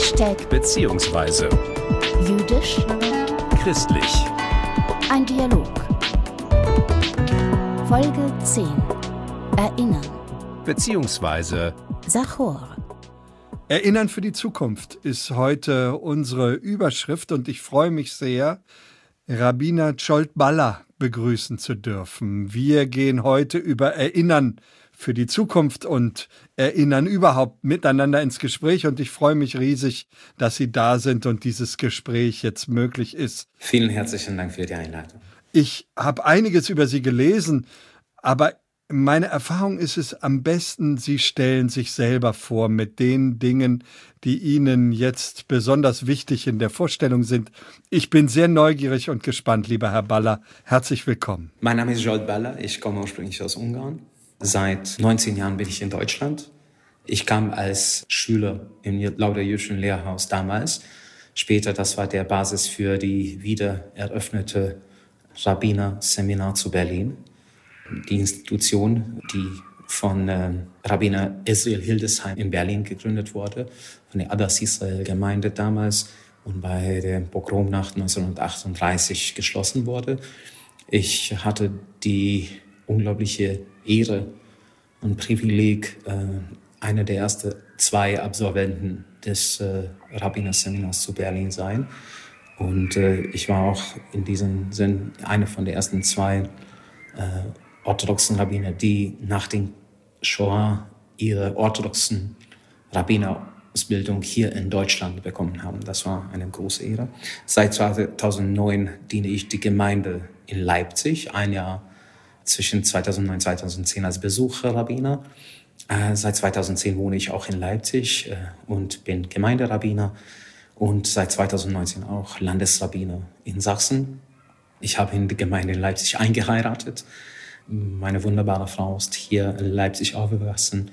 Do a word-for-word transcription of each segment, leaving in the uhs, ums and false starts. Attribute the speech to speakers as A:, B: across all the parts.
A: Hashtag
B: beziehungsweise
A: jüdisch,
B: christlich.
A: ein Dialog. Folge zehn. Erinnern.
B: Beziehungsweise
A: Zachor.
C: Erinnern für die Zukunft ist heute unsere Überschrift und ich freue mich sehr, Rabbiner Zsolt Balla begrüßen zu dürfen. Wir gehen heute über Erinnern für die Zukunft und Erinnern überhaupt miteinander ins Gespräch und ich freue mich riesig, dass Sie da sind und dieses Gespräch jetzt möglich ist.
D: Vielen herzlichen Dank für die Einladung.
C: Ich habe einiges über Sie gelesen, aber meine Erfahrung ist es am besten, Sie stellen sich selber vor mit den Dingen, die Ihnen jetzt besonders wichtig in der Vorstellung sind. Ich bin sehr neugierig und gespannt, lieber Herr Balla. Herzlich willkommen.
D: Mein Name ist Zsolt Balla, ich komme ursprünglich aus Ungarn. Seit neunzehn Jahren bin ich in Deutschland. Ich kam als Schüler im Lauder-Jüdischen Lehrhaus damals. Später, das war der Basis für die wiedereröffnete Rabbiner-Seminar zu Berlin. Die Institution, die von äh, Rabbiner Israel Hildesheim in Berlin gegründet wurde, von der Adas Israel-Gemeinde damals und bei der Pogromnacht neunzehnhundertachtunddreißig geschlossen wurde. Ich hatte die unglaubliche Ehre und Privileg, äh, einer der ersten zwei Absolventen des äh, Rabbinerseminars zu Berlin sein. Und äh, ich war auch in diesem Sinn einer von den ersten zwei äh, orthodoxen Rabbiner, die nach dem Shoah ihre orthodoxen Rabbinerausbildung hier in Deutschland bekommen haben. Das war eine große Ehre. Seit zweitausendneun diene ich die Gemeinde in Leipzig, ein Jahr zwischen zweitausendneun und zweitausendzehn als Besucherrabbiner. Äh, seit zweitausendzehn wohne ich auch in Leipzig äh, und bin Gemeinderabbiner und seit zweitausendneunzehn auch Landesrabbiner in Sachsen. Ich habe in die Gemeinde in Leipzig eingeheiratet. Meine wunderbare Frau ist hier in Leipzig aufgewachsen.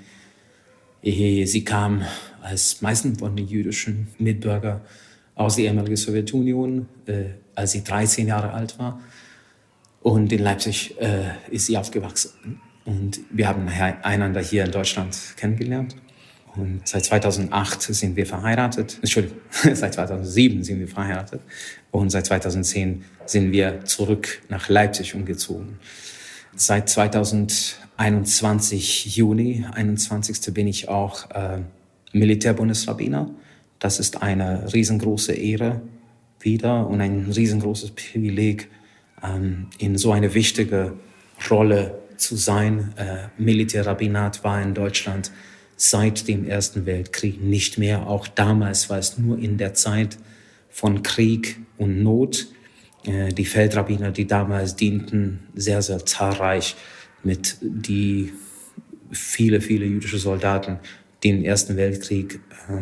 D: Sie kam als meisten von den jüdischen Mitbürgern aus der ehemaligen Sowjetunion, äh, als sie dreizehn Jahre alt war. Und in Leipzig äh, ist sie aufgewachsen. Und wir haben einander hier in Deutschland kennengelernt. Und seit zweitausendacht sind wir verheiratet. Entschuldigung, seit zweitausendsieben sind wir verheiratet. Und seit zweitausendzehn sind wir zurück nach Leipzig umgezogen. Seit zweitausendeinundzwanzig, Juni einundzwanzigsten bin ich auch äh, Militärbundesrabbiner. Das ist eine riesengroße Ehre wieder und ein riesengroßes Privileg, ähm, in so eine wichtige Rolle zu sein. Äh, Militärrabbinat war in Deutschland seit dem Ersten Weltkrieg nicht mehr. Auch damals war es nur in der Zeit von Krieg und Not. Die Feldrabbiner, die damals dienten, sehr, sehr zahlreich mit die viele, viele jüdische Soldaten, die im Ersten Weltkrieg äh,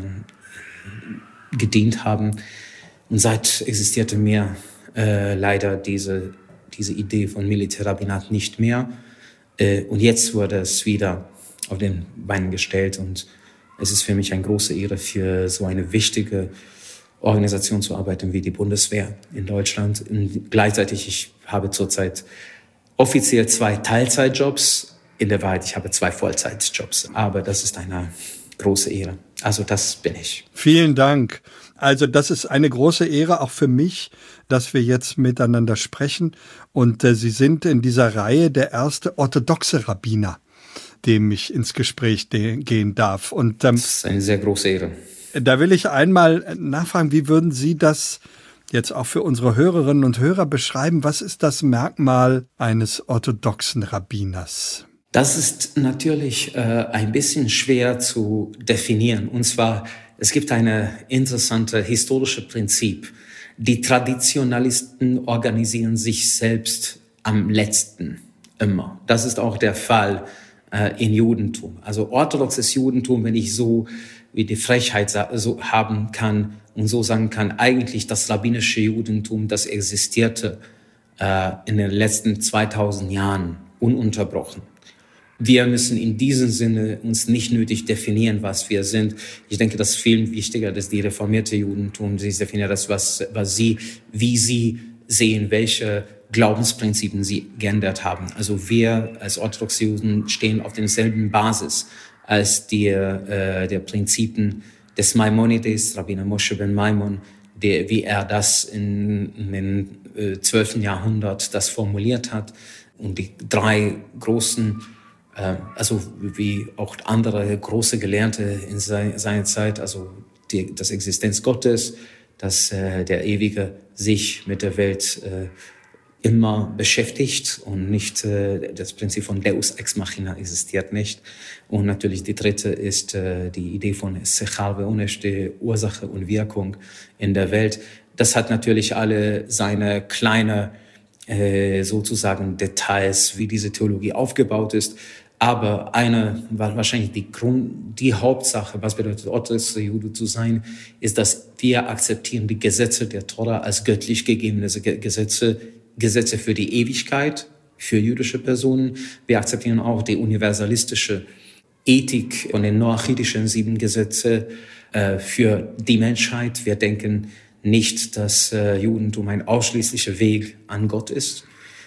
D: gedient haben. Und seit existierte mir äh, leider diese, diese Idee von Militärrabbinat nicht mehr. Äh, und jetzt wurde es wieder auf den Beinen gestellt. Und es ist für mich eine große Ehre, für so eine wichtige Organisation zu arbeiten wie die Bundeswehr in Deutschland. Und gleichzeitig, ich habe zurzeit offiziell zwei Teilzeitjobs. In der Wahrheit, ich habe zwei Vollzeitjobs. Aber das ist eine große Ehre. Also das bin ich.
C: Vielen Dank. Also das ist eine große Ehre auch für mich, dass wir jetzt miteinander sprechen. Und äh, Sie sind in dieser Reihe der erste orthodoxe Rabbiner, dem ich ins Gespräch de- gehen darf. Und ähm,
D: das ist eine sehr große Ehre.
C: Da will ich einmal nachfragen, wie würden Sie das jetzt auch für unsere Hörerinnen und Hörer beschreiben? Was ist das Merkmal eines orthodoxen Rabbiners?
D: Das ist natürlich äh, ein bisschen schwer zu definieren. Und zwar, es gibt ein interessantes historisches Prinzip. Die Traditionalisten organisieren sich selbst am letzten immer. Das ist auch der Fall äh, im Judentum. Also orthodoxes Judentum, wenn ich so wie die Frechheit so haben kann und so sagen kann, eigentlich das rabbinische Judentum, das existierte äh, in den letzten zweitausend Jahren ununterbrochen. Wir müssen in diesem Sinne uns nicht nötig definieren, was wir sind. Ich denke, das ist viel wichtiger, dass die reformierte Judentum, sie definiert das, was, was sie, wie sie sehen, welche Glaubensprinzipien sie geändert haben. Also wir als orthodoxe Juden stehen auf derselben Basis als die äh, der Prinzipien des Maimonides, Rabbiner Moshe ben Maimon, der, wie er das in, in den äh, zwölften Jahrhundert das formuliert hat. Und die drei großen, äh, also wie auch andere große Gelehrte in sei, seiner Zeit, also die, das Existenz Gottes, dass äh, der Ewige sich mit der Welt äh, immer beschäftigt und nicht äh, das Prinzip von Deus ex machina existiert nicht. Und natürlich die dritte ist äh, die Idee von Sechar ve'onesh, die Ursache und Wirkung in der Welt. Das hat natürlich alle seine kleine äh, sozusagen Details, wie diese Theologie aufgebaut ist. Aber eine, wahrscheinlich die Grund, die Hauptsache, was bedeutet orthodoxer Jude zu sein, ist, dass wir akzeptieren die Gesetze der Tora als göttlich gegebene Gesetze, Gesetze für die Ewigkeit, für jüdische Personen. Wir akzeptieren auch die universalistische Ethik und den noachitischen sieben Gesetze äh, für die Menschheit. Wir denken nicht, dass äh, Judentum ein ausschließlicher Weg an Gott ist.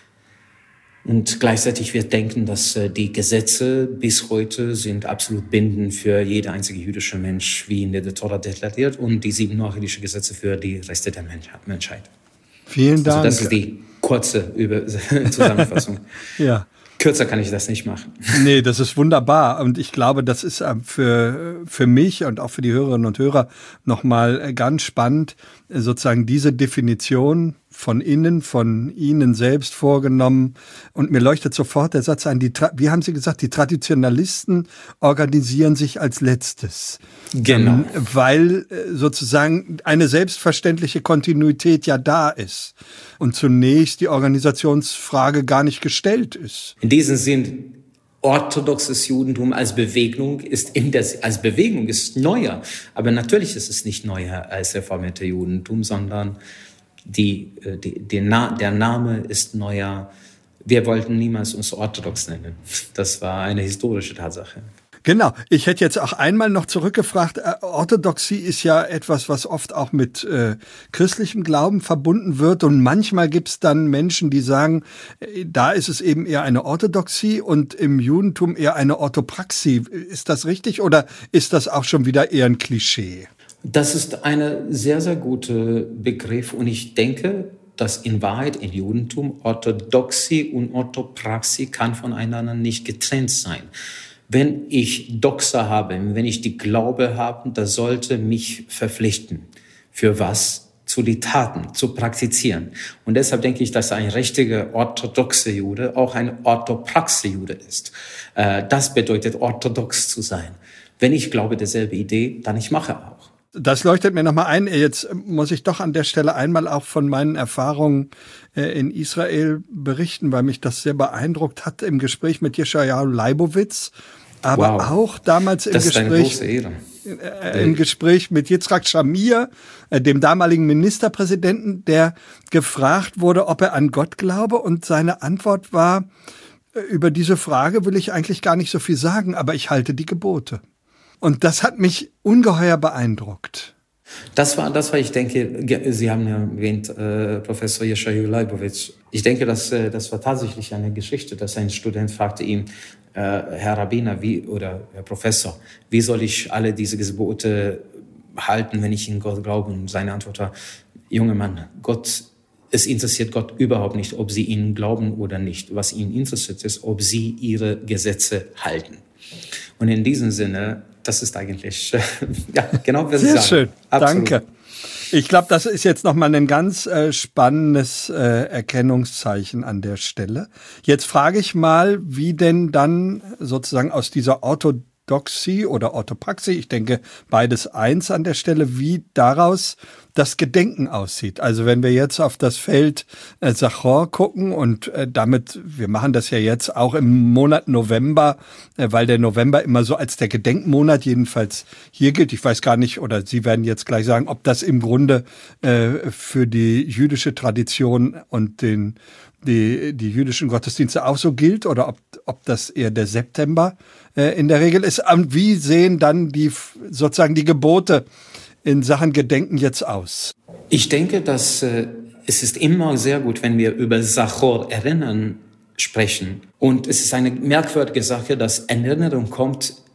D: Und gleichzeitig wir denken, dass äh, die Gesetze bis heute sind absolut bindend für jeder einzige jüdische Mensch, wie in der Tora deklariert, und die sieben noachitische Gesetze für die Reste der Menschheit.
C: Vielen Dank.
D: Also das ist die kurze Über- Zusammenfassung.
C: Ja.
D: Kürzer kann ich das nicht machen.
C: Nee, das ist wunderbar. Und ich glaube, das ist für, für mich und auch für die Hörerinnen und Hörer nochmal ganz spannend, sozusagen diese Definition von innen, von Ihnen selbst vorgenommen. Und mir leuchtet sofort der Satz ein, die, wie haben Sie gesagt, die Traditionalisten organisieren sich als Letztes.
D: Genau.
C: Ähm, weil sozusagen eine selbstverständliche Kontinuität ja da ist und zunächst die Organisationsfrage gar nicht gestellt ist.
D: In diesem Sinn, orthodoxes Judentum als Bewegung ist in der, als Bewegung ist neuer. Aber natürlich ist es nicht neuer als reformierte Judentum, sondern Die, die, die Na, der Name ist neuer. Wir wollten niemals uns orthodox nennen. Das war eine historische Tatsache.
C: Genau. Ich hätte jetzt auch einmal noch zurückgefragt, äh, Orthodoxie ist ja etwas, was oft auch mit äh, christlichem Glauben verbunden wird. Und manchmal gibt es dann Menschen, die sagen, äh, da ist es eben eher eine Orthodoxie und im Judentum eher eine Orthopraxie. Ist das richtig oder ist das auch schon wieder eher ein Klischee?
D: Das ist ein sehr, sehr guter Begriff und ich denke, dass in Wahrheit im Judentum Orthodoxie und Orthopraxie kann voneinander nicht getrennt sein. Wenn ich Doxa habe, wenn ich die Glaube habe, das sollte mich verpflichten. Für was? Zu die Taten, zu praktizieren. Und deshalb denke ich, dass ein richtiger orthodoxer Jude auch ein orthopraxer Jude ist. Das bedeutet, orthodox zu sein. Wenn ich glaube, derselbe Idee, dann ich mache auch.
C: Das leuchtet mir nochmal ein. Jetzt muss ich doch an der Stelle einmal auch von meinen Erfahrungen in Israel berichten, weil mich das sehr beeindruckt hat im Gespräch mit Yeshayahu Leibowitz. Aber wow. auch damals im
D: das ist
C: Gespräch,
D: eine große Ehre.
C: Äh, im Gespräch mit Yitzhak Shamir, äh, dem damaligen Ministerpräsidenten, der gefragt wurde, ob er an Gott glaube. Und seine Antwort war, äh, über diese Frage will ich eigentlich gar nicht so viel sagen, aber ich halte die Gebote. Und das hat mich ungeheuer beeindruckt.
D: Das war, das war, ich denke, Sie haben ja erwähnt, äh, Professor Yeshayahu Leibowitz. Ich denke, dass, äh, das war tatsächlich eine Geschichte, dass ein Student fragte ihn, äh, Herr Rabbiner, wie, oder Herr Professor, wie soll ich alle diese Gebote halten, wenn ich in Gott glaube? Und seine Antwort war, junger Mann, Gott, es interessiert Gott überhaupt nicht, ob Sie ihn glauben oder nicht. Was ihn interessiert ist, ob Sie Ihre Gesetze halten. Und in diesem Sinne, das ist eigentlich, äh, ja, genau, was Sie sagen.
C: Sehr schön,
D: Absolut.
C: Danke. Ich glaube, das ist jetzt nochmal ein ganz äh, spannendes äh, Erkennungszeichen an der Stelle. Jetzt frage ich mal, wie denn dann sozusagen aus dieser Orthodoxie oder Orthopraxie, ich denke beides eins an der Stelle, wie daraus das Gedenken aussieht. Also wenn wir jetzt auf das Feld äh, Zachor gucken und äh, damit, wir machen das ja jetzt auch im Monat November, äh, weil der November immer so als der Gedenkmonat jedenfalls hier gilt. Ich weiß gar nicht, oder Sie werden jetzt gleich sagen, ob das im Grunde äh, für die jüdische Tradition und den die die jüdischen Gottesdienste auch so gilt oder ob ob das eher der September äh, in der Regel ist. Und wie sehen dann die sozusagen die Gebote in Sachen Gedenken jetzt aus?
D: Ich denke, dass äh, es ist immer sehr gut, wenn wir über Zachor erinnern sprechen. Und es ist eine merkwürdige Sache, dass Erinnerung kommt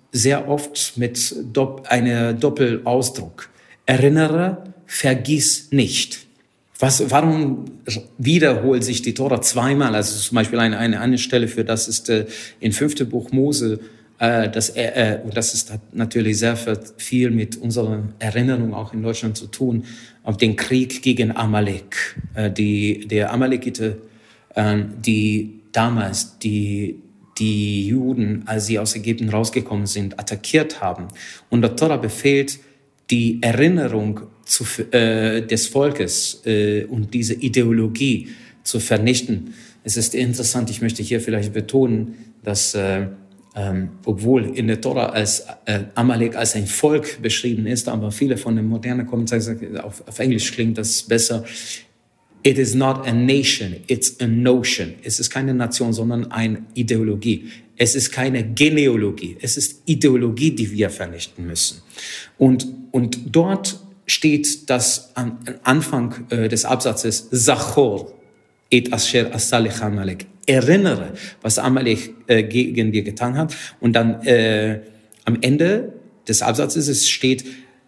D: sehr oft mit dopp- einem Doppelausdruck. Erinnere, vergiss nicht. Was, warum wiederholt sich die Tora zweimal? Also zum Beispiel eine, eine, eine Stelle für das ist äh, in fünfte Buch Mose. Äh, das, äh, das ist, hat natürlich sehr viel mit unserer Erinnerung auch in Deutschland zu tun, auf den Krieg gegen Amalek. Äh, die, der Amalekite, äh, die damals die, die Juden, als sie aus Ägypten rausgekommen sind, attackiert haben. Und der Tora befiehlt, die Erinnerung zu, äh, des Volkes äh, und diese Ideologie zu vernichten. Es ist interessant, ich möchte hier vielleicht betonen, dass äh, ähm, obwohl in der Tora als äh, Amalek als ein Volk beschrieben ist, aber viele von den modernen Kommentaren sagen, auf, auf Englisch klingt das besser, it is not a nation, it's a notion. Es ist keine Nation, sondern eine Ideologie. Es ist keine Genealogie, es ist Ideologie, die wir vernichten müssen. Und, und dort steht das am Anfang äh, des Absatzes, Zachor et asher asalech Amalek. Erinnere, was Amalek äh, gegen dir getan hat. Und dann äh, am Ende des Absatzes es steht,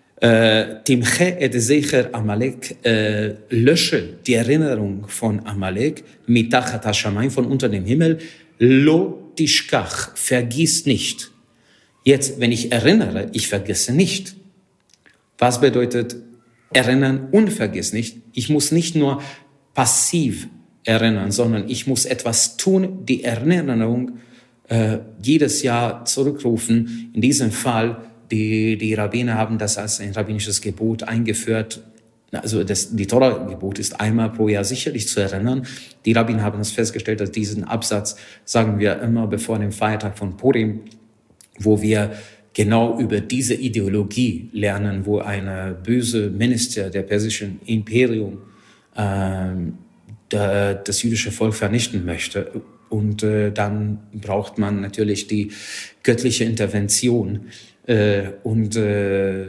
D: Timche et Zecher Amalek, äh, lösche die Erinnerung von Amalek, mitachat hashamayim, von unter dem Himmel, lo tishkach, vergiss nicht. Jetzt, wenn ich erinnere, ich vergesse nicht. Was bedeutet erinnern und vergiss nicht? Ich muss nicht nur passiv erinnern, sondern ich muss etwas tun, die Erinnerung äh, jedes Jahr zurückrufen. In diesem Fall Die, die Rabbiner haben das als ein rabbinisches Gebot eingeführt. Also das, die Tora-Gebot ist einmal pro Jahr sicherlich zu erinnern. Die Rabbiner haben das festgestellt, dass diesen Absatz sagen wir immer bevor dem Feiertag von Purim, wo wir genau über diese Ideologie lernen, wo eine böse Minister der persischen Imperium äh, da, das jüdische Volk vernichten möchte. Und äh, dann braucht man natürlich die göttliche Intervention. Äh, und äh,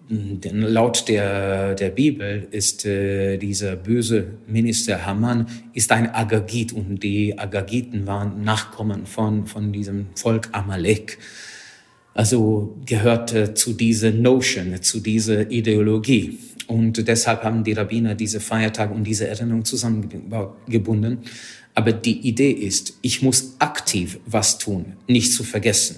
D: laut der, der Bibel ist äh, dieser böse Minister Haman ist ein Agagit und die Agagiten waren Nachkommen von, von diesem Volk Amalek. Also gehört äh, zu dieser Notion, zu dieser Ideologie. Und deshalb haben die Rabbiner diese Feiertage und diese Erinnerung zusammengebunden. Aber die Idee ist, ich muss aktiv was tun, nicht zu vergessen.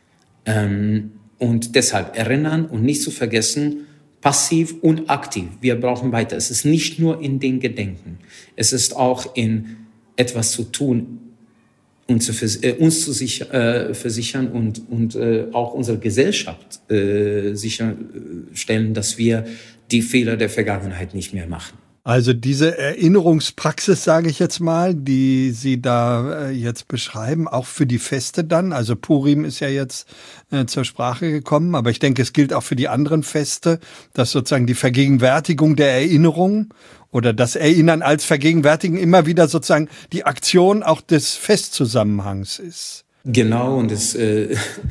D: Ähm, Und deshalb erinnern und nicht zu vergessen, passiv und aktiv. Wir brauchen weiter. Es ist nicht nur in den Gedenken. Es ist auch in etwas zu tun, und zu vers- äh, uns zu sicher, äh, versichern und, und äh, auch unsere Gesellschaft äh, sicherstellen, dass wir die Fehler der Vergangenheit nicht mehr machen.
C: Also diese Erinnerungspraxis, sage ich jetzt mal, die Sie da äh, jetzt beschreiben, auch für die Feste dann, also Purim ist ja jetzt äh, zur Sprache gekommen, aber ich denke, es gilt auch für die anderen Feste, dass sozusagen die Vergegenwärtigung der Erinnerung oder das Erinnern als Vergegenwärtigen immer wieder sozusagen die Aktion auch des Festzusammenhangs ist.
D: Genau, und es äh,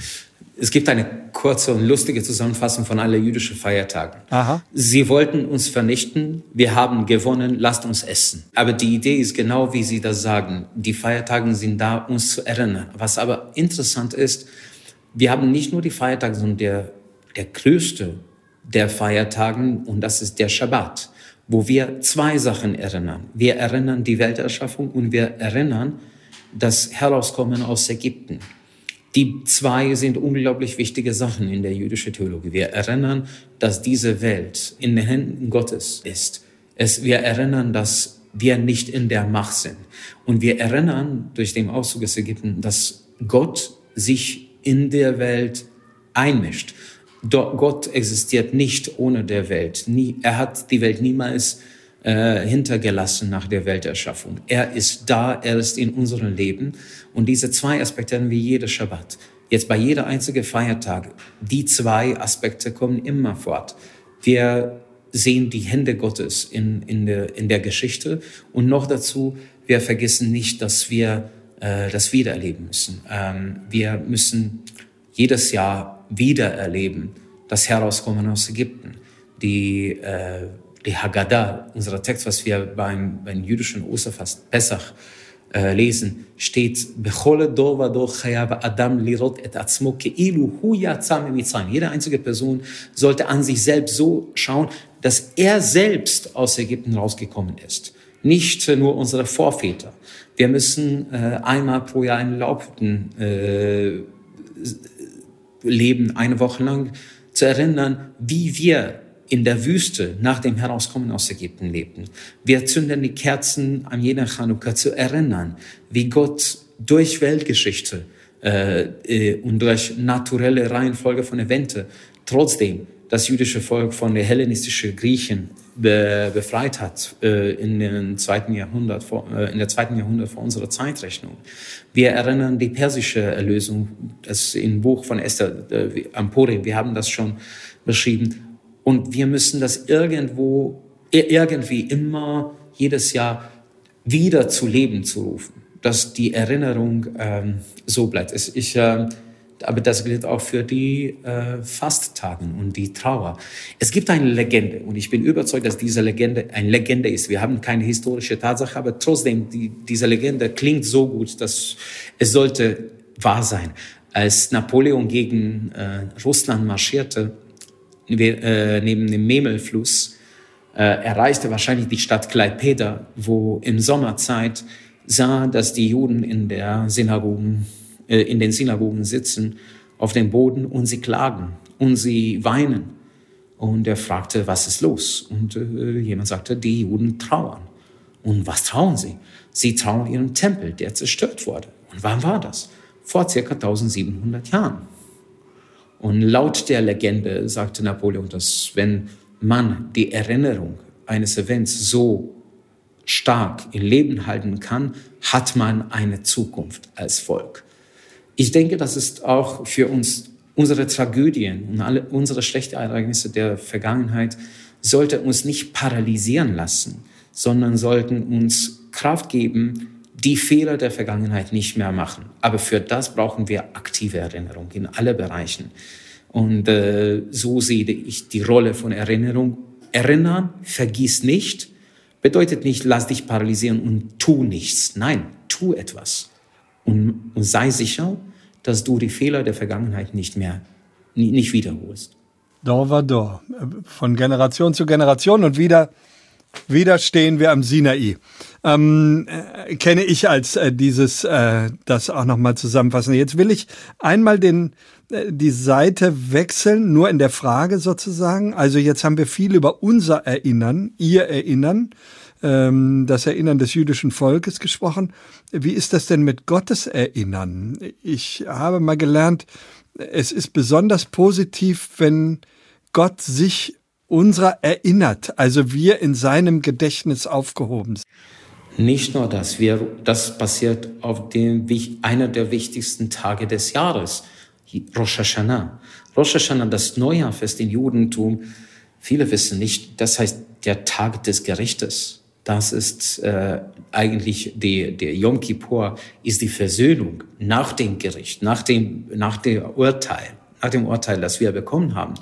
D: Es gibt eine kurze und lustige Zusammenfassung von allen jüdischen Feiertagen.
C: Aha.
D: Sie wollten uns vernichten, wir haben gewonnen, lasst uns essen. Aber die Idee ist genau, wie Sie das sagen. Die Feiertage sind da, uns zu erinnern. Was aber interessant ist, wir haben nicht nur die Feiertage, sondern der, der größte der Feiertagen, und das ist der Schabbat, wo wir zwei Sachen erinnern. Wir erinnern die Welterschaffung und wir erinnern das Herauskommen aus Ägypten. Die zwei sind unglaublich wichtige Sachen in der jüdischen Theologie. Wir erinnern, dass diese Welt in den Händen Gottes ist. Es, wir erinnern, dass wir nicht in der Macht sind. Und wir erinnern durch den Auszug aus Ägypten, dass Gott sich in der Welt einmischt. Gott existiert nicht ohne der Welt. Nie, er hat die Welt niemals äh, hintergelassen nach der Welterschaffung. Er ist da, er ist in unserem Leben. Und diese zwei Aspekte haben wir jeder Schabbat. Jetzt bei jeder einzigen Feiertag, die zwei Aspekte kommen immer fort. Wir sehen die Hände Gottes in, in, der, in der Geschichte. Und noch dazu, wir vergessen nicht, dass wir äh, das wiedererleben müssen. Ähm, wir müssen jedes Jahr wiedererleben das Herauskommen aus Ägypten. Die, äh, die Haggadah, unser Text, was wir beim, beim jüdischen Osterfest Pessach äh, lesen, steht, jede einzige Person sollte an sich selbst so schauen, dass er selbst aus Ägypten rausgekommen ist. Nicht äh, nur unsere Vorväter. Wir müssen äh, einmal pro Jahr in Laubhütten äh, leben, eine Woche lang, zu erinnern, wie wir in der Wüste nach dem Herauskommen aus Ägypten lebten. Wir zünden die Kerzen an jeder Chanukka zu erinnern, wie Gott durch Weltgeschichte äh, äh, und durch naturelle Reihenfolge von Eventen trotzdem das jüdische Volk von der hellenistischen Griechen be, befreit hat äh, in, den zweiten Jahrhundert, vor, äh, in der zweiten Jahrhundert vor unserer Zeitrechnung. Wir erinnern die persische Erlösung, das im Buch von Esther, äh, am Purim, wir haben das schon beschrieben. Und wir müssen das irgendwo, irgendwie immer, jedes Jahr wieder zu Leben zu rufen, dass die Erinnerung ähm, so bleibt. Ich, äh, aber das gilt auch für die äh, Fasttagen und die Trauer. Es gibt eine Legende und ich bin überzeugt, dass diese Legende eine Legende ist. Wir haben keine historische Tatsache, aber trotzdem, die, diese Legende klingt so gut, dass es sollte wahr sein. Als Napoleon gegen äh, Russland marschierte, neben dem Memelfluss, äh, erreichte wahrscheinlich die Stadt Klaipėda, wo in Sommerzeit sah, dass die Juden in, der Synagogen, äh, in den Synagogen sitzen, auf dem Boden und sie klagen und sie weinen. Und er fragte, was ist los? Und äh, jemand sagte, die Juden trauern. Und was trauern sie? Sie trauern ihren Tempel, der zerstört wurde. Und wann war das? Vor circa eintausendsiebenhundert Jahren. Und laut der Legende sagte Napoleon, dass wenn man die Erinnerung eines Events so stark im Leben halten kann, hat man eine Zukunft als Volk. Ich denke, das ist auch für uns, unsere Tragödien und alle unsere schlechten Ereignisse der Vergangenheit sollte uns nicht paralysieren lassen, sondern sollten uns Kraft geben, die Fehler der Vergangenheit nicht mehr machen. Aber für das brauchen wir aktive Erinnerung in alle Bereichen. Und äh, so sehe ich die Rolle von Erinnerung. Erinnern, vergiss nicht, bedeutet nicht, lass dich paralysieren und tu nichts. Nein, tu etwas. Und, und sei sicher, dass du die Fehler der Vergangenheit nicht mehr, nicht wiederholst.
C: Dor war Dor. Von Generation zu Generation und wieder Wieder stehen wir am Sinai. Ähm, äh, kenne ich als äh, dieses, äh, das auch nochmal zusammenfassen. Jetzt will ich einmal den, äh, die Seite wechseln, nur in der Frage sozusagen. Also jetzt haben wir viel über unser Erinnern, ihr Erinnern, ähm, das Erinnern des jüdischen Volkes gesprochen. Wie ist das denn mit Gottes Erinnern? Ich habe mal gelernt, es ist besonders positiv, wenn Gott sich unserer erinnert, also wir in seinem Gedächtnis aufgehoben sind.
D: Nicht nur das, wir, das passiert auf dem, einer der wichtigsten Tage des Jahres, Rosh Hashanah. Rosh Hashanah, das Neujahrfest im Judentum, viele wissen nicht, das heißt der Tag des Gerichtes. Das ist äh, eigentlich die, der Yom Kippur, ist die Versöhnung nach dem Gericht, nach dem, nach dem Urteil, nach dem Urteil, das wir bekommen haben.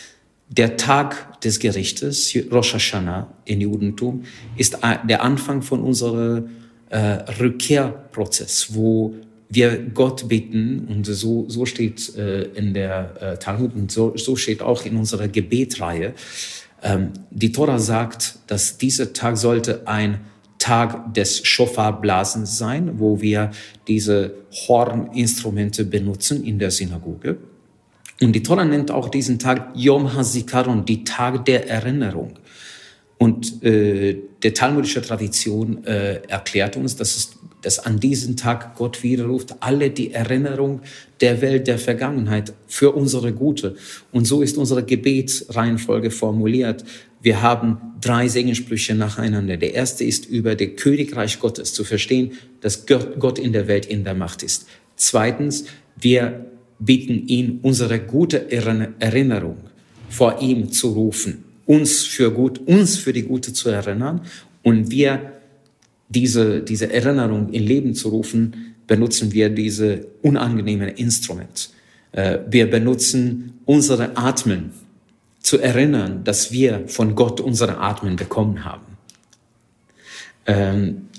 D: Der Tag des Gerichtes, Rosh Hashanah im Judentum, ist der Anfang von unserem äh, Rückkehrprozess, wo wir Gott bitten, und so, so steht äh, in der äh, Talmud und so, so steht auch in unserer Gebetreihe. Ähm, die Tora sagt, dass dieser Tag sollte ein Tag des Schofarblasens sein, wo wir diese Horninstrumente benutzen in der Synagoge. Und die Tora nennt auch diesen Tag Yom HaZikaron, die Tag der Erinnerung. Und äh, der talmudische Tradition äh, erklärt uns, dass, es, dass an diesem Tag Gott widerruft, alle die Erinnerung der Welt, der Vergangenheit für unsere Gute. Und so ist unsere Gebetsreihenfolge formuliert. Wir haben drei Segenssprüche nacheinander. Der erste ist über das Königreich Gottes, zu verstehen, dass Gott in der Welt in der Macht ist. Zweitens, wir bitten ihn, unsere gute Erinnerung vor ihm zu rufen, uns für gut, uns für die Gute zu erinnern, und wir diese, diese Erinnerung in Leben zu rufen, benutzen wir diese unangenehmen Instrument. Wir benutzen unsere Atmen zu erinnern, dass wir von Gott unsere Atmen bekommen haben.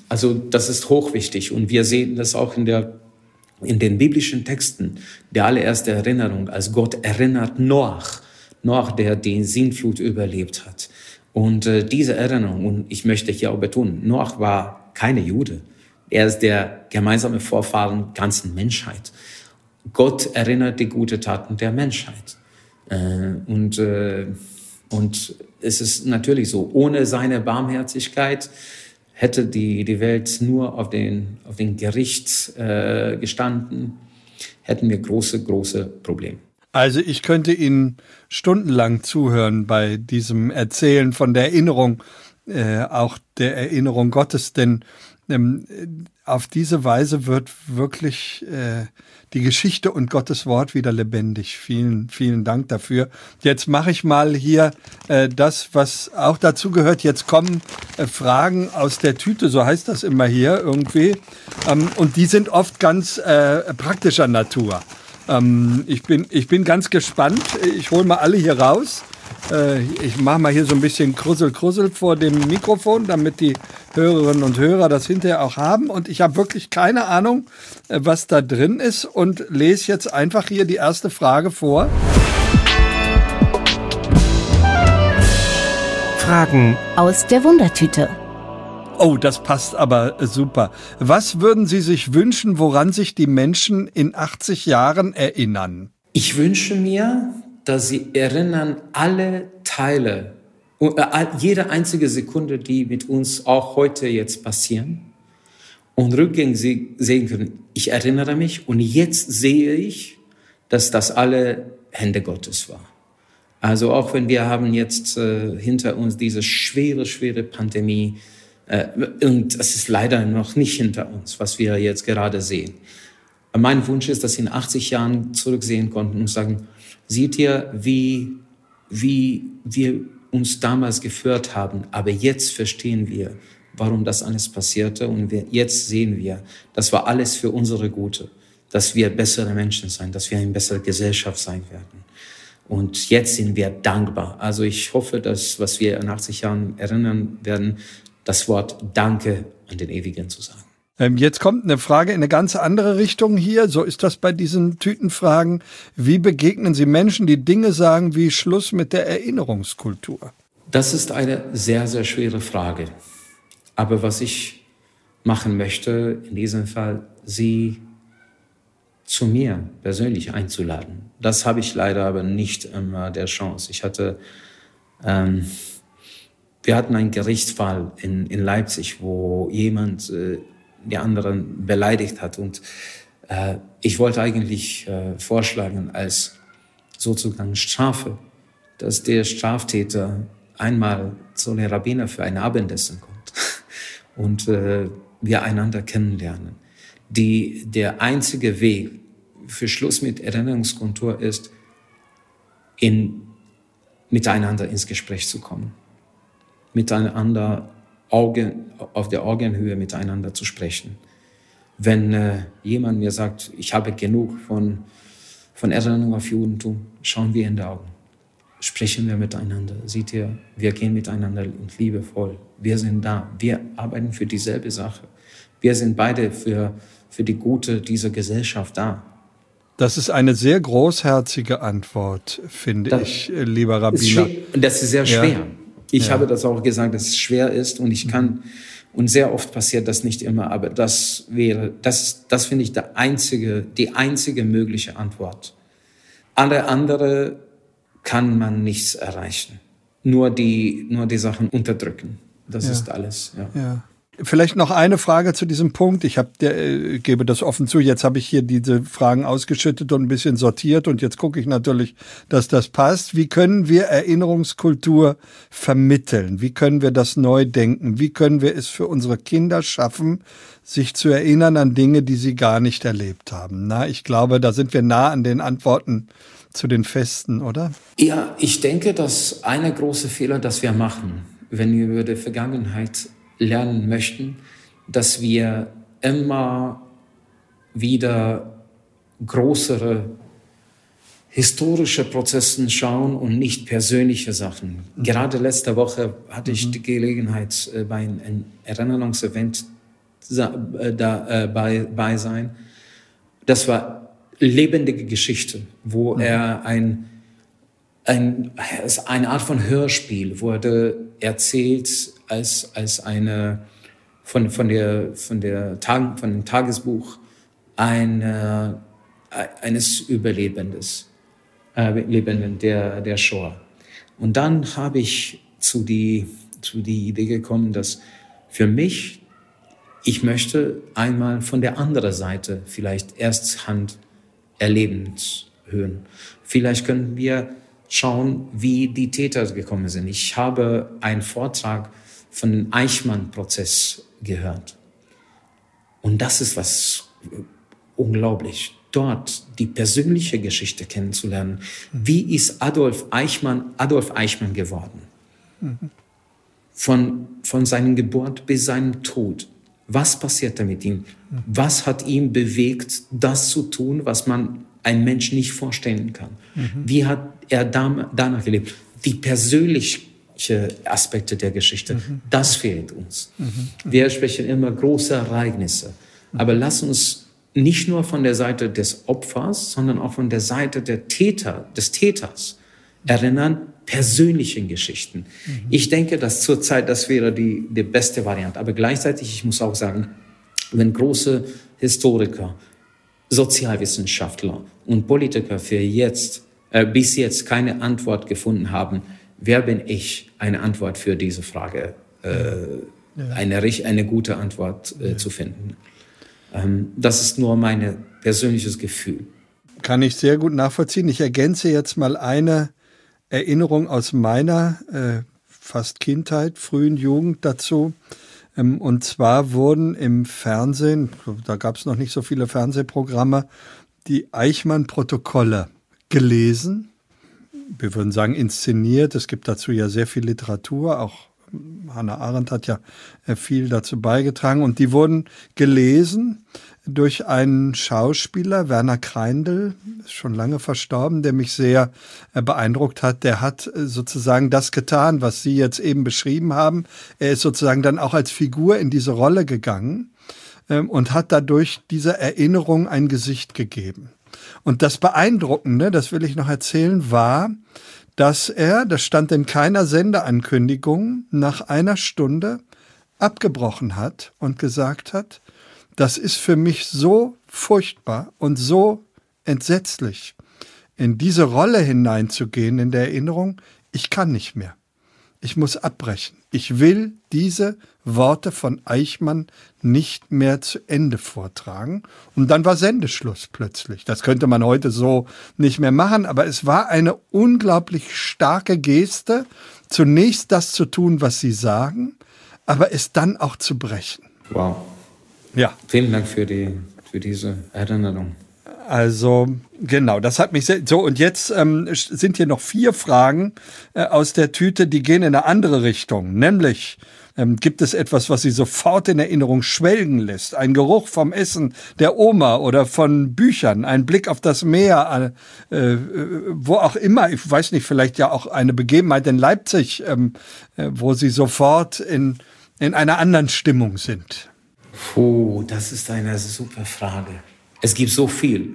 D: also das ist hochwichtig und wir sehen das auch in der in den biblischen Texten. Der allererste Erinnerung, als Gott erinnert Noach, Noach, der die Sintflut überlebt hat. Und äh, diese Erinnerung, und ich möchte hier auch betonen, Noach war keine Jude. Er ist der gemeinsame Vorfahren ganzen Menschheit. Gott erinnert die guten Taten der Menschheit. Äh, und, äh, und es ist natürlich so, ohne seine Barmherzigkeit hätte die, die Welt nur auf den, auf den Gericht äh, gestanden, hätten wir große, große Probleme.
C: Also ich könnte Ihnen stundenlang zuhören bei diesem Erzählen von der Erinnerung, äh, auch der Erinnerung Gottes, denn ähm, auf diese Weise wird wirklich äh, die Geschichte und Gottes Wort wieder lebendig. Vielen, vielen Dank dafür. Jetzt mache ich mal hier äh, das, was auch dazu gehört. Jetzt kommen äh, Fragen aus der Tüte, so heißt das immer hier irgendwie. Ähm, und die sind oft ganz äh, praktischer Natur. Ähm, ich bin, ich bin ganz gespannt. Ich hole mal alle hier raus. Äh, ich mache mal hier so ein bisschen Krussel, Krussel vor dem Mikrofon, damit die Hörerinnen und Hörer das hinterher auch haben. Und ich habe wirklich keine Ahnung, äh, was da drin ist und lese jetzt einfach hier die erste Frage vor.
B: Fragen
A: Aus der Wundertüte.
C: Oh, das passt aber super. Was würden Sie sich wünschen, woran sich die Menschen in achtzig Jahren erinnern?
D: Ich wünsche mir, dass sie erinnern alle Teile, jede einzige Sekunde, die mit uns auch heute jetzt passieren, und rückgängig sehen können, ich erinnere mich und jetzt sehe ich, dass das alle Hände Gottes war. Also auch wenn wir haben jetzt äh, hinter uns diese schwere, schwere Pandemie, äh, und es ist leider noch nicht hinter uns, was wir jetzt gerade sehen. Mein Wunsch ist, dass sie in achtzig Jahren zurücksehen konnten und sagen, seht ihr, wie, wie wir uns damals geführt haben, aber jetzt verstehen wir, warum das alles passierte und wir, jetzt sehen wir, das war alles für unsere Gute, dass wir bessere Menschen sein, dass wir eine bessere Gesellschaft sein werden. Und jetzt sind wir dankbar. Also ich hoffe, dass, was wir in achtzig Jahren erinnern werden, das Wort Danke an den Ewigen zu sagen.
C: Jetzt kommt eine Frage in eine ganz andere Richtung hier. So ist das bei diesen Tütenfragen. Wie begegnen Sie Menschen, die Dinge sagen wie Schluss mit der Erinnerungskultur?
D: Das ist eine sehr, sehr schwere Frage. Aber was ich machen möchte, in diesem Fall, Sie zu mir persönlich einzuladen. Das habe ich leider aber nicht immer der Chance. Ich hatte, ähm, wir hatten einen Gerichtsfall in, in Leipzig, wo jemand äh, die anderen beleidigt hat. Und äh, ich wollte eigentlich äh, vorschlagen als sozusagen Strafe, dass der Straftäter einmal zu den Rabbiner für ein Abendessen kommt und äh, wir einander kennenlernen. Die, der einzige Weg für Schluss mit Erinnerungskultur ist, in, miteinander ins Gespräch zu kommen, miteinander Augen, auf der Augenhöhe miteinander zu sprechen. Wenn äh, jemand mir sagt, ich habe genug von, von Erinnerung auf Judentum, schauen wir in die Augen. Sprechen wir miteinander. Seht ihr, wir gehen miteinander und liebevoll. Wir sind da. Wir arbeiten für dieselbe Sache. Wir sind beide für, für die Gute dieser Gesellschaft da.
C: Das ist eine sehr großherzige Antwort, finde
D: das
C: ich, lieber Rabbiner.
D: Ist das ist sehr schwer. Ja. Ich
C: ja.
D: habe das auch gesagt, dass es schwer ist und ich kann, und sehr oft passiert das nicht immer, aber das wäre, das, das finde ich der einzige, die einzige mögliche Antwort. Alle andere kann man nichts erreichen. Nur die, nur die Sachen unterdrücken. Das
C: ja.
D: ist alles. Ja.
C: Ja. Vielleicht noch eine Frage zu diesem Punkt. Ich hab, der, äh, gebe das offen zu. Jetzt habe ich hier diese Fragen ausgeschüttet und ein bisschen sortiert. Und jetzt gucke ich natürlich, dass das passt. Wie können wir Erinnerungskultur vermitteln? Wie können wir das neu denken? Wie können wir es für unsere Kinder schaffen, sich zu erinnern an Dinge, die sie gar nicht erlebt haben? Na, ich glaube, da sind wir nah an den Antworten zu den Festen, oder?
D: Ja, ich denke, dass eine große Fehler, das wir machen, wenn wir über die Vergangenheit lernen möchten, dass wir immer wieder größere historische Prozesse schauen und nicht persönliche Sachen. Mhm. Gerade letzte Woche hatte ich mhm. die Gelegenheit, bei einem Erinnerungsevent dabei bei sein. Das war lebendige Geschichte, wo mhm. er ein, ein, eine Art von Hörspiel wurde erzählt als, als eine, von, von der, von der Tag, von dem Tagesbuch eine, eines Überlebendes, äh, Lebenden der, der Shoah. Und dann habe ich zu die, zu die Idee gekommen, dass für mich, ich möchte einmal von der anderen Seite vielleicht Ersthand erlebend hören. Vielleicht können wir schauen, wie die Täter gekommen sind. Ich habe einen Vortrag von dem Eichmann-Prozess gehört. Und das ist was unglaublich, dort die persönliche Geschichte kennenzulernen. Wie ist Adolf Eichmann Adolf Eichmann geworden? Mhm. Von, von seiner Geburt bis seinem Tod. Was passierte mit ihm? Was hat ihn bewegt, das zu tun, was man ein Mensch nicht vorstellen kann? Mhm. Wie hat er danach gelebt? Die persönlichen Aspekte der Geschichte, mhm. das fehlt uns. Mhm. Wir sprechen immer große Ereignisse. Mhm. Aber lass uns nicht nur von der Seite des Opfers, sondern auch von der Seite der Täter, des Täters erinnern, persönlichen Geschichten. Mhm. Ich denke, dass zurzeit das wäre die, die beste Variante. Aber gleichzeitig, ich muss auch sagen, wenn große Historiker, Sozialwissenschaftler und Politiker für jetzt, äh, bis jetzt keine Antwort gefunden haben, wer bin ich, eine Antwort für diese Frage, äh, ja. eine, eine gute Antwort äh, ja. zu finden. Ähm, das ist nur mein persönliches Gefühl.
C: Kann ich sehr gut nachvollziehen. Ich ergänze jetzt mal eine Erinnerung aus meiner äh, fast Kindheit, frühen Jugend dazu. Ähm, und zwar wurden im Fernsehen, da gab es noch nicht so viele Fernsehprogramme, die Eichmann-Protokolle gelesen. Wir würden sagen inszeniert. Es gibt dazu ja sehr viel Literatur. Auch Hannah Arendt hat ja viel dazu beigetragen. Und die wurden gelesen durch einen Schauspieler, Werner Kreindl, ist schon lange verstorben, der mich sehr beeindruckt hat. Der hat sozusagen das getan, was Sie jetzt eben beschrieben haben. Er ist sozusagen dann auch als Figur in diese Rolle gegangen und hat dadurch dieser Erinnerung ein Gesicht gegeben. Und das Beeindruckende, das will ich noch erzählen, war, dass er, das stand in keiner Sendeankündigung, nach einer Stunde abgebrochen hat und gesagt hat, das ist für mich so furchtbar und so entsetzlich, in diese Rolle hineinzugehen in der Erinnerung, ich kann nicht mehr. Ich muss abbrechen. Ich will diese Worte von Eichmann nicht mehr zu Ende vortragen. Und dann war Sendeschluss plötzlich. Das könnte man heute so nicht mehr machen, aber es war eine unglaublich starke Geste, zunächst das zu tun, was Sie sagen, aber es dann auch zu brechen.
D: Wow.
C: Ja.
D: Vielen Dank für die, für diese Erinnerung.
C: Also genau, das hat mich sehr... So, und jetzt ähm, sind hier noch vier Fragen äh, aus der Tüte, die gehen in eine andere Richtung. Nämlich, ähm, gibt es etwas, was Sie sofort in Erinnerung schwelgen lässt? Ein Geruch vom Essen der Oma oder von Büchern, ein Blick auf das Meer, äh, wo auch immer, ich weiß nicht, vielleicht ja auch eine Begebenheit in Leipzig, ähm, äh, wo Sie sofort in, in einer anderen Stimmung sind.
D: Puh, das ist eine super Frage. Es gibt so viel.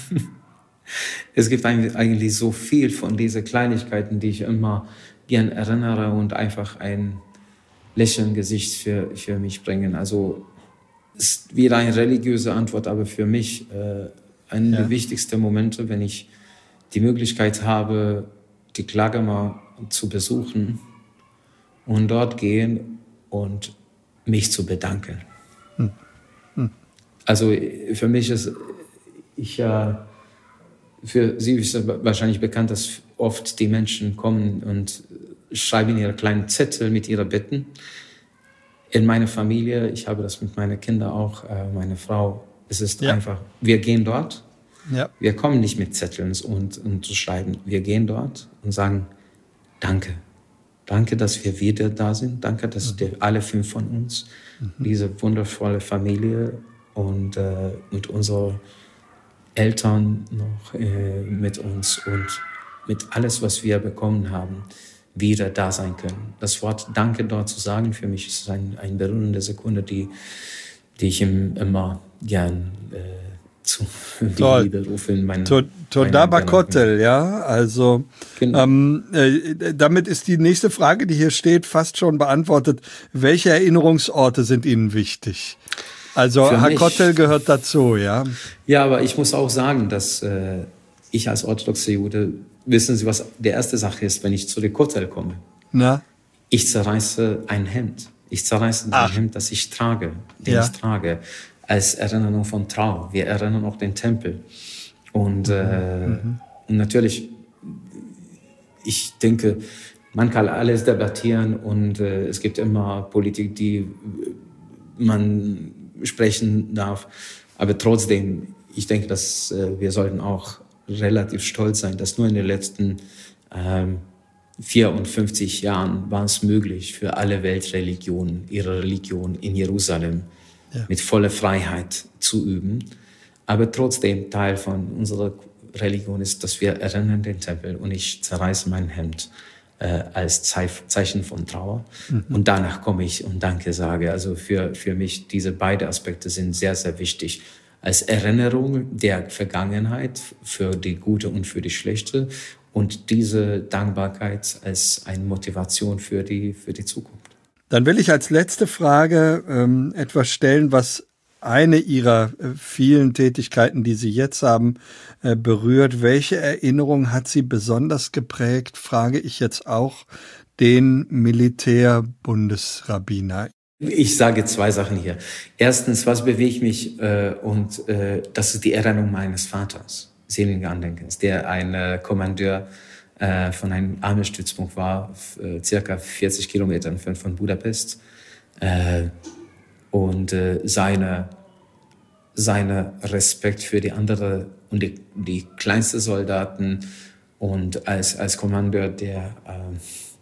D: Es gibt eigentlich so viel von diesen Kleinigkeiten, die ich immer gern erinnere und einfach ein Lächeln im Gesicht für, für mich bringen. Also es ist wieder eine religiöse Antwort, aber für mich äh, einer ja. der wichtigsten Momente, wenn ich die Möglichkeit habe, die Klagemer zu besuchen und dort gehen und mich zu bedanken. Hm. Hm. Also für mich ist, ich ja, für Sie ist wahrscheinlich bekannt, dass oft die Menschen kommen und schreiben ihre kleinen Zettel mit ihren Bitten. In meiner Familie, ich habe das mit meinen Kindern auch, äh, meine Frau, es ist ja. einfach, wir gehen dort, ja. wir kommen nicht mit Zetteln und, und zu schreiben, wir gehen dort und sagen, danke. Danke, dass wir wieder da sind. Danke, dass mhm. wir alle fünf von uns, mhm. diese wundervolle Familie und, äh, und unsere Eltern noch äh, mit uns und mit alles, was wir bekommen haben, wieder da sein können. Das Wort Danke dort zu sagen, für mich ist es ein, eine berührende Sekunde, die, die ich ihm immer gern äh, zu
C: Toll.
D: die rufe in meinen
C: To- Todaba Kotel, ja, also
D: Genau.
C: ähm, äh, damit ist die nächste Frage, die hier steht, fast schon beantwortet. Welche Erinnerungsorte sind Ihnen wichtig? Also
D: Für mich-
C: Hakotel gehört dazu, ja.
D: Ja, aber ich muss auch sagen, dass äh, ich als orthodoxer Jude, wissen Sie, was der erste Sache ist, wenn ich zu der Kotel komme?
C: Na?
D: Ich zerreiße ein Hemd. Ich zerreiße
C: Ach.
D: ein Hemd, das ich trage, den
C: Ja.
D: ich trage, als Erinnerung von Trauer. Wir erinnern auch den Tempel. Und, äh,
C: Mhm.
D: und natürlich, ich denke, man kann alles debattieren und äh, es gibt immer Politik, die man sprechen darf. Aber trotzdem, ich denke, dass äh, wir sollten auch relativ stolz sein, dass nur in den letzten ähm, vierundfünfzig Jahren war es möglich für alle Weltreligionen, ihre Religion in Jerusalem
C: Ja.
D: mit voller Freiheit zu üben. Aber trotzdem Teil von unserer Religion ist, dass wir erinnern den Tempel und ich zerreiße mein Hemd äh, als Zeif- Zeichen von Trauer. Mhm. Und danach komme ich und Danke sage. Also für, für mich diese beiden Aspekte sind sehr, sehr wichtig. Als Erinnerung der Vergangenheit für die gute und für die schlechte und diese Dankbarkeit als eine Motivation für die, für die Zukunft.
C: Dann will ich als letzte Frage ähm, etwas stellen, was eine Ihrer äh, vielen Tätigkeiten, die Sie jetzt haben, äh, berührt. Welche Erinnerung hat Sie besonders geprägt, frage ich jetzt auch den Militärbundesrabbiner.
D: Ich sage zwei Sachen hier. Erstens, was bewegt mich? Äh, und äh, das ist die Erinnerung meines Vaters, seligen Andenkens, der ein äh, Kommandeur äh, von einem Armeestützpunkt war, äh, circa vierzig Kilometer entfernt von Budapest. Äh, und äh, seine, seine Respekt für die anderen und die, die kleinsten Soldaten und als, als Kommandeur, der äh,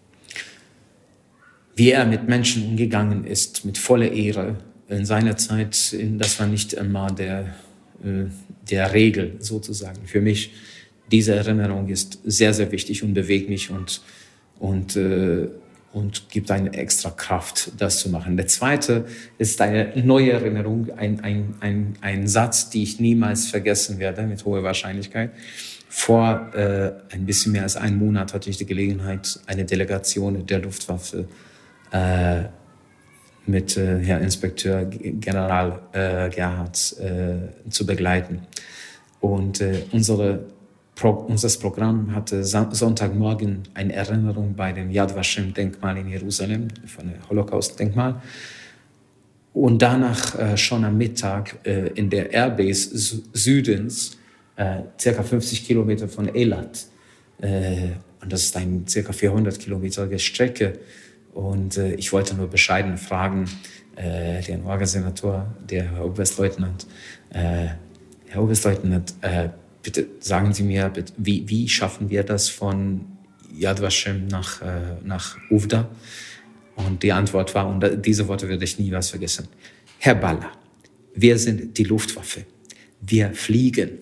D: wie er mit Menschen umgegangen ist, mit voller Ehre. In seiner Zeit, das war nicht immer der, der Regel sozusagen. Für mich, diese Erinnerung ist sehr, sehr wichtig und bewegt mich und, und, und gibt eine extra Kraft, das zu machen. Der zweite ist eine neue Erinnerung, ein, ein, ein, ein Satz, den ich niemals vergessen werde, mit hoher Wahrscheinlichkeit. Vor äh, ein bisschen mehr als einem Monat hatte ich die Gelegenheit, eine Delegation der Luftwaffe Äh, mit äh, Herr Inspekteur General äh, Gerhardt äh, zu begleiten. Und äh, unsere Pro unser Programm hatte Sonntagmorgen eine Erinnerung bei dem Yad Vashem-Denkmal in Jerusalem, von dem Holocaust-Denkmal. Und danach äh, schon am Mittag äh, in der Airbase Südens, äh, circa fünfzig Kilometer von Eilat. Äh, und das ist eine circa vierhundert Kilometer Strecke. Und äh, ich wollte nur bescheiden fragen, äh, den Organisator, der Herr Oberstleutnant, äh, Herr Oberstleutnant, äh, bitte sagen Sie mir, bitte, wie, wie schaffen wir das von Yad Vashem nach, äh, nach Uvda? Und die Antwort war, und diese Worte werde ich nie was vergessen: Herr Balla, wir sind die Luftwaffe. Wir fliegen.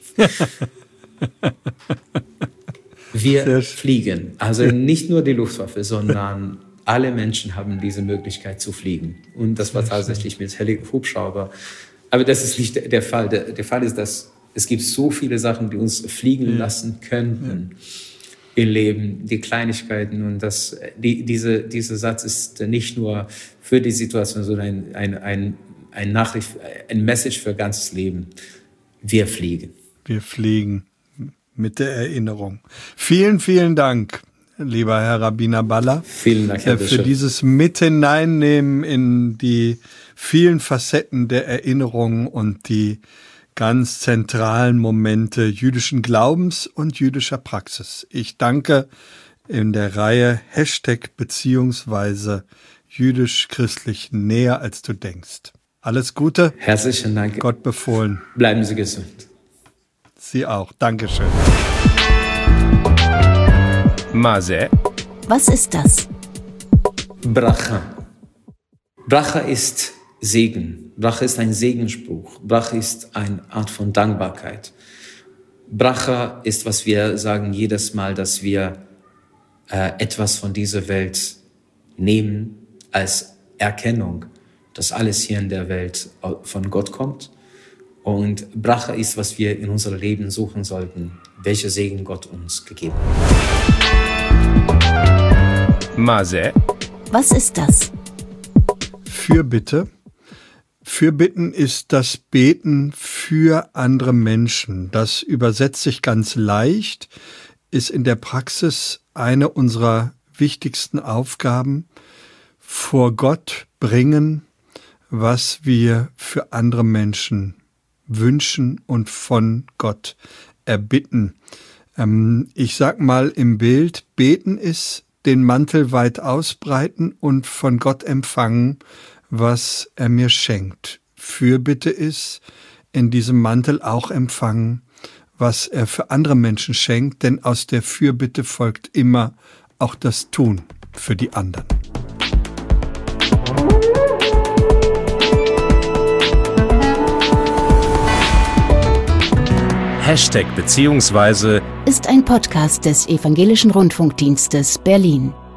D: Wir fliegen. Also nicht nur die Luftwaffe, sondern alle Menschen haben diese Möglichkeit zu fliegen. Und das war tatsächlich mit Hubschrauber. Aber das ist nicht der Fall. Der, der Fall ist, dass es gibt so viele Sachen, die uns fliegen lassen könnten im Leben, die Kleinigkeiten. Und das, die, diese, dieser Satz ist nicht nur für die Situation, sondern ein, ein, ein, ein Nachricht, ein Message für ganzes Leben. Wir fliegen.
C: Wir fliegen mit der Erinnerung. Vielen, vielen Dank, lieber Herr Rabbiner Balla,
D: vielen Dank, Herr
C: für dieses Mithineinnehmen in die vielen Facetten der Erinnerung und die ganz zentralen Momente jüdischen Glaubens und jüdischer Praxis. Ich danke in der Reihe Hashtag beziehungsweise jüdisch-christlich näher als du denkst. Alles Gute.
D: Herzlichen Dank.
C: Gott befohlen.
D: Bleiben Sie gesund.
C: Sie auch. Dankeschön.
B: Maseh.
A: Was ist das?
D: Bracha. Bracha ist Segen. Bracha ist ein Segensspruch. Bracha ist eine Art von Dankbarkeit. Bracha ist, was wir sagen jedes Mal, dass wir äh, etwas von dieser Welt nehmen als Erkennung dass alles hier in der Welt von Gott kommt. Und Bracha ist, was wir in unserem Leben suchen sollten, welcher Segen Gott uns gegeben hat.
B: Mase.
A: Was ist das?
C: Fürbitte. Fürbitten ist das Beten für andere Menschen. Das übersetzt sich ganz leicht, ist in der Praxis eine unserer wichtigsten Aufgaben. Vor Gott bringen, was wir für andere Menschen wünschen und von Gott erbitten. Ähm, ich sag mal im Bild, beten ist den Mantel weit ausbreiten und von Gott empfangen, was er mir schenkt. Fürbitte ist in diesem Mantel auch empfangen, was er für andere Menschen schenkt, denn aus der Fürbitte folgt immer auch das Tun für die anderen.
B: Hashtag beziehungsweise
A: Ist ein Podcast des Evangelischen Rundfunkdienstes Berlin.